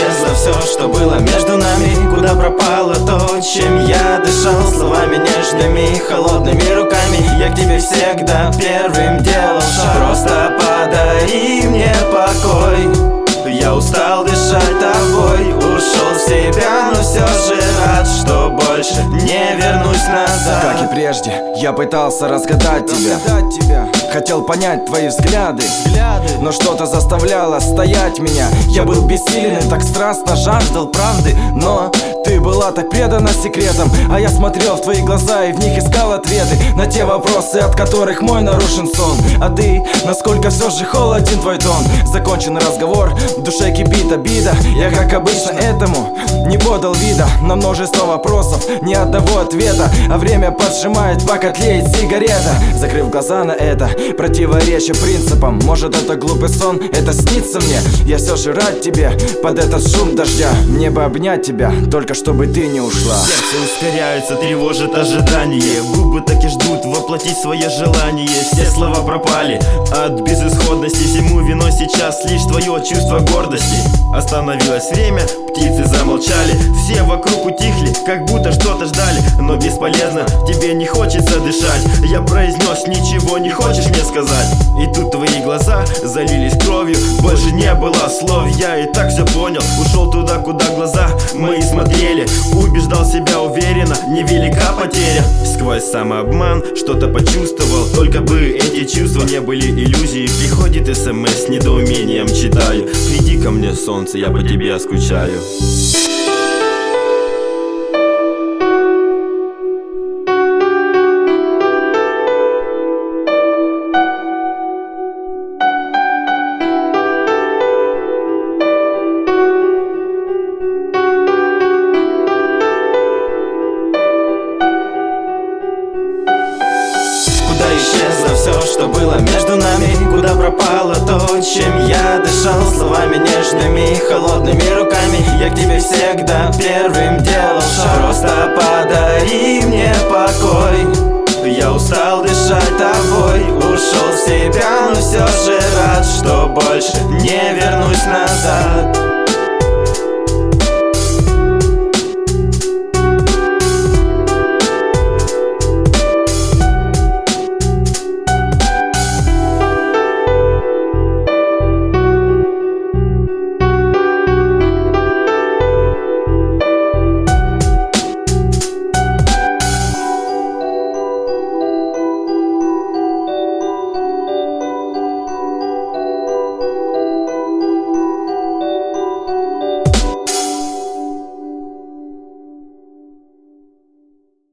исчезло все, что было между нами? Куда пропало то, чем я дышал? Словами нежными, холодными руками я к тебе всегда первым делал шаг. Просто подари мне покой, я устал дышать тобой, ушел в себя, но все же рад, что больше не вернусь назад. Как и прежде, я пытался разгадать тебя. Хотел понять твои взгляды, но что-то заставляло стоять меня. Я был бессилен и так страстно жаждал правды, но ты была так предана секретам, а я смотрел в твои глаза и в них искал ответы на те вопросы, от которых мой нарушен сон. А ты, насколько все же холоден твой тон. Закончен разговор, в душе кипит обида. Я, как обычно, этому не подал вида. На множество вопросов, ни одного ответа, а время поджимает, пока тлеет сигарета. Закрыв глаза на это противоречие принципам, может, это глупый сон, это снится мне. Я все же рад тебе под этот шум дождя. Мне бы обнять тебя, только чтобы ты не ушла. Сердце ускоряется, тревожит ожидание. Губы так и ждут воплотить свое желание. Все слова пропали от безысходности. Всему виной сейчас лишь твое чувство гордости. Остановилось время, птицы замолчали. Все вокруг утихли, как будто что-то ждали. Но бесполезно, тебе не хочется дышать. Я произнес, ничего не хочешь мне сказать. И тут твои глаза залились кровью. Больше не было слов, я и так все понял. Ушел туда, куда глаза мои смотрели. Убеждал себя уверенно, невелика потеря. Сквозь самообман что-то почувствовал. Только бы эти чувства не были иллюзией. Приходит СМС с недоумением читаю. Приди ко мне, солнце, я по тебе скучаю. Исчезло все, что было между нами? Куда пропало то, чем я дышал? Словами нежными, холодными руками я к тебе всегда первым делал шаг. Просто подари мне покой, я устал дышать тобой, ушел в себя, но все же рад, что больше не вернусь назад.